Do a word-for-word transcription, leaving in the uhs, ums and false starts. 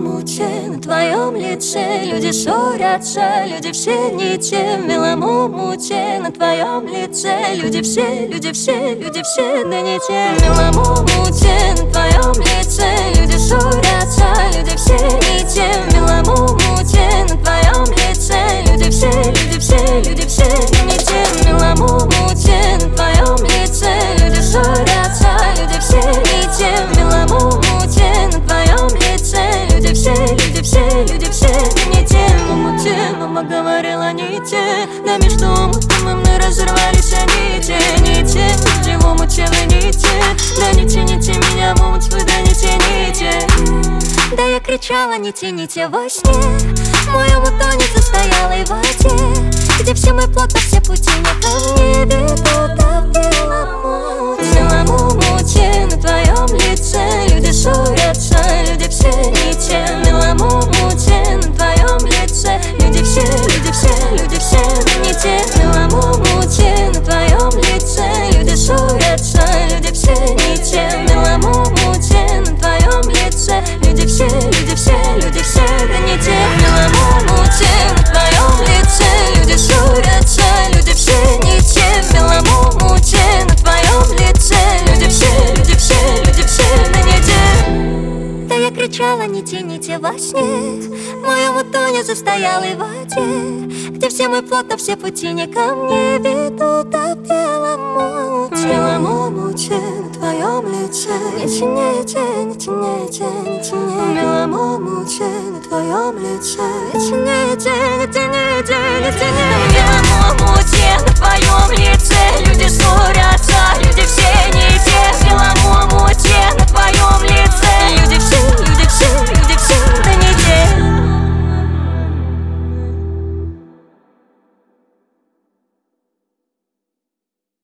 белом омуте, на твоем лице люди ссорятся, люди все не те. В белом омуте, на твоем лице люди все, люди все, люди все, да не те. В белом омуте, на твоем лице люди ссорятся, люди все не те. В белом омуте, на твоем лице люди все, люди все, люди все, да не те. В белом омуте, на твоем лице люди ссорятся, люди все не те. В белом омуте, на твоем лице люди все, люди все, люди все, да не те. В омуте мама говорила не те, да между омутом и мной разорвались они те, не те. Люди в омуте вы не те, да не тяните меня в омут, вы да не тяните. Да я кричала не тяните во сне, мой омут тонет в застоялой воде, где все мои плоты, все пути не ко мне ведут, а в белом омуте. В белом омуте, на твоем лице люди ссорятся, люди все не те. В белом омуте, на твоем лице люди все, люди все, люди все, да не те. В белом омуте, на твоем лице люди ссорятся, люди все не те. В белом омуте, на твоем лице люди все, люди все, люди все, да не те. В белом омуте, на твоем лице люди ссорятся, люди все не те. В белом омуте, на твоем лице люди все, люди все, люди все, да не те. Да я кричала не тяните во сне, мой омут тонет в застоялой воде, где все мой плод, но все пути не ко мне ведут, а в белом омуте. В белом омуте, на твоем лице не тяните, не тяните, не тяните. В белом омуте, на твоем лице не тяните, не тяните, не тяните.